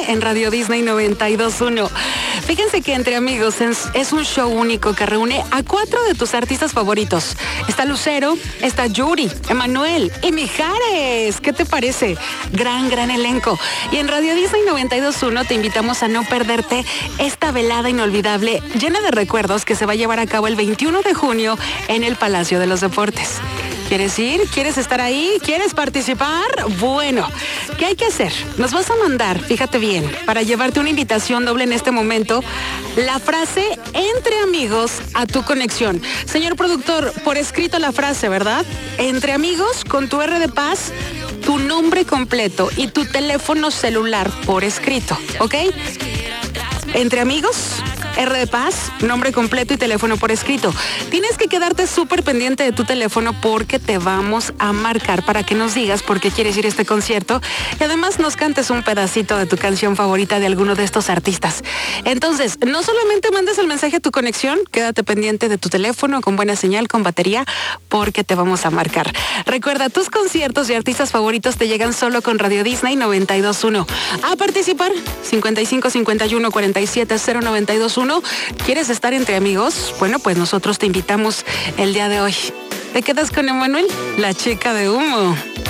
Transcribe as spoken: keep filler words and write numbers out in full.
tarde en Radio Disney noventa y dos punto uno. Fíjense que Entre Amigos es, es un show único que reúne a cuatro de tus artistas favoritos. Está Lucero, está Yuri, Emanuel y Mijares. ¿Qué te parece? Gran, gran elenco. Y en Radio Disney noventa y dos punto uno te invitamos a no perderte esta velada inolvidable llena de recuerdos que se va a llevar a cabo el veintiuno de junio en el Palacio de los Deportes. ¿Quieres ir? ¿Quieres estar ahí? ¿Quieres participar? Bueno, ¿qué hay que hacer? Nos vas a mandar, fíjate bien, para llevarte una invitación doble en este momento, la frase Entre Amigos a tu conexión. Señor productor, por escrito la frase, ¿verdad? Entre Amigos, con tu R de paz, tu nombre completo y tu teléfono celular por escrito, ¿ok? Entre Amigos, R de paz, nombre completo y teléfono por escrito. Tienes que quedarte súper pendiente de tu teléfono porque te vamos a marcar para que nos digas por qué quieres ir a este concierto y además nos cantes un pedacito de tu canción favorita de alguno de estos artistas. Entonces, no solamente mandes el mensaje a tu conexión, quédate pendiente de tu teléfono con buena señal, con batería, porque te vamos a marcar. Recuerda, tus conciertos y artistas favoritos te llegan solo con Radio Disney noventa y dos punto uno. A participar, cincuenta y cinco cincuenta y uno cuarenta y siete cero noventa y dos punto uno. ¿Quieres estar entre amigos? Bueno, pues nosotros te invitamos el día de hoy. ¿Te quedas con Emanuel? La chica de humo.